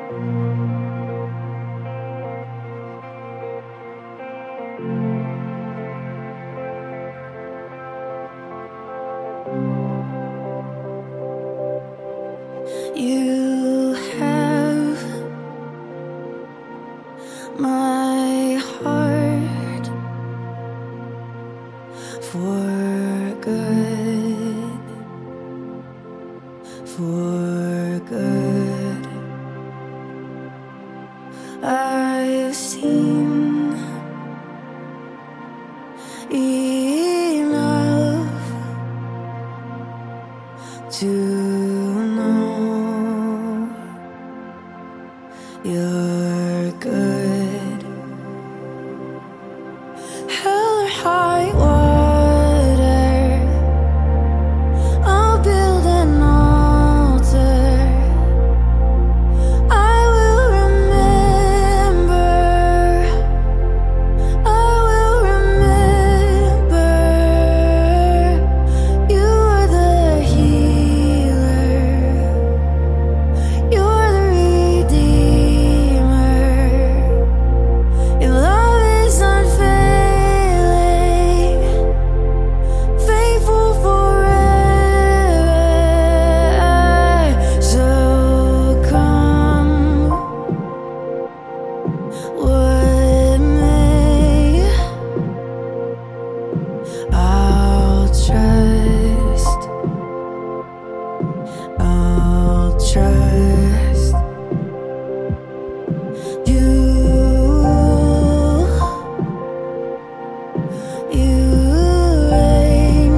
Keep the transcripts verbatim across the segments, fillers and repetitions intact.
You have my heart for good, for good. I've seen enough to know you're good. Hell or high water, I'll build an altar. I will remember, I will remember. You are the healer, you're the redeemer. Your love is unfailing, faithful forever. So come what may, I'll trust, I'll trust you. You reign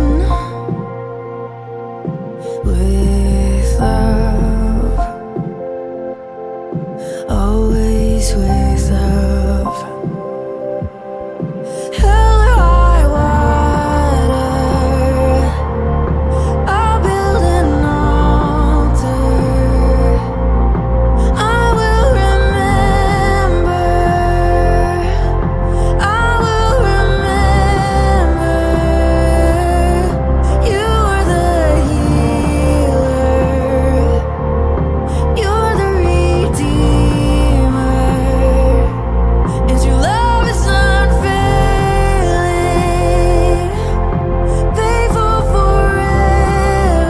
with love, always with love. Hell or high water, I'll build an altar. I will remember, I will remember. You are the healer, you're the redeemer. And your love is unfailing, faithful forever.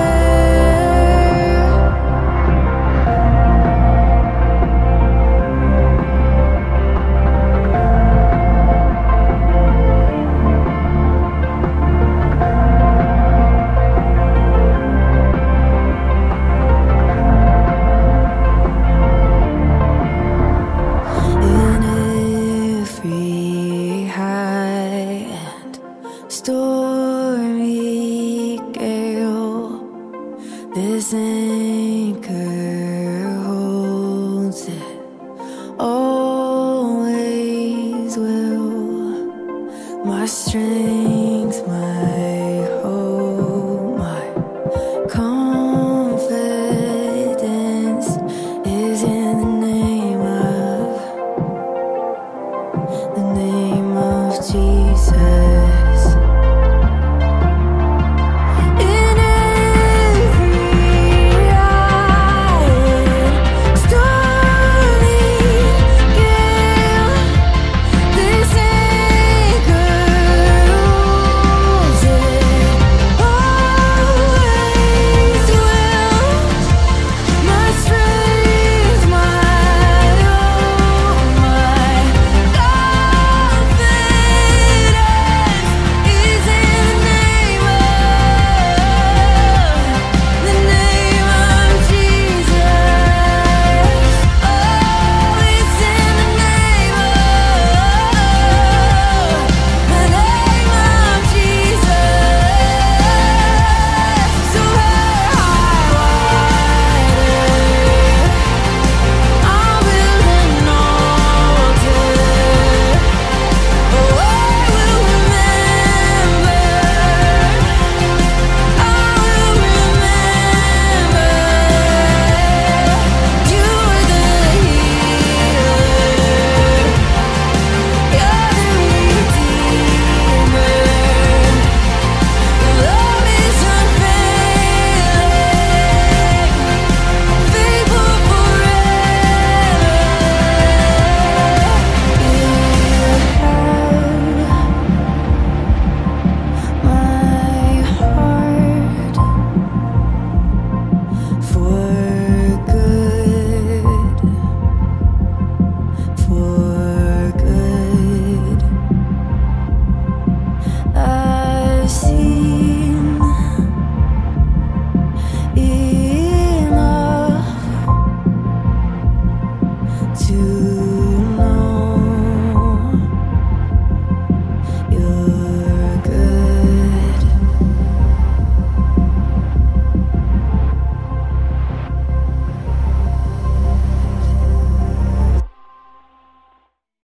In every high and stormy gale, there's an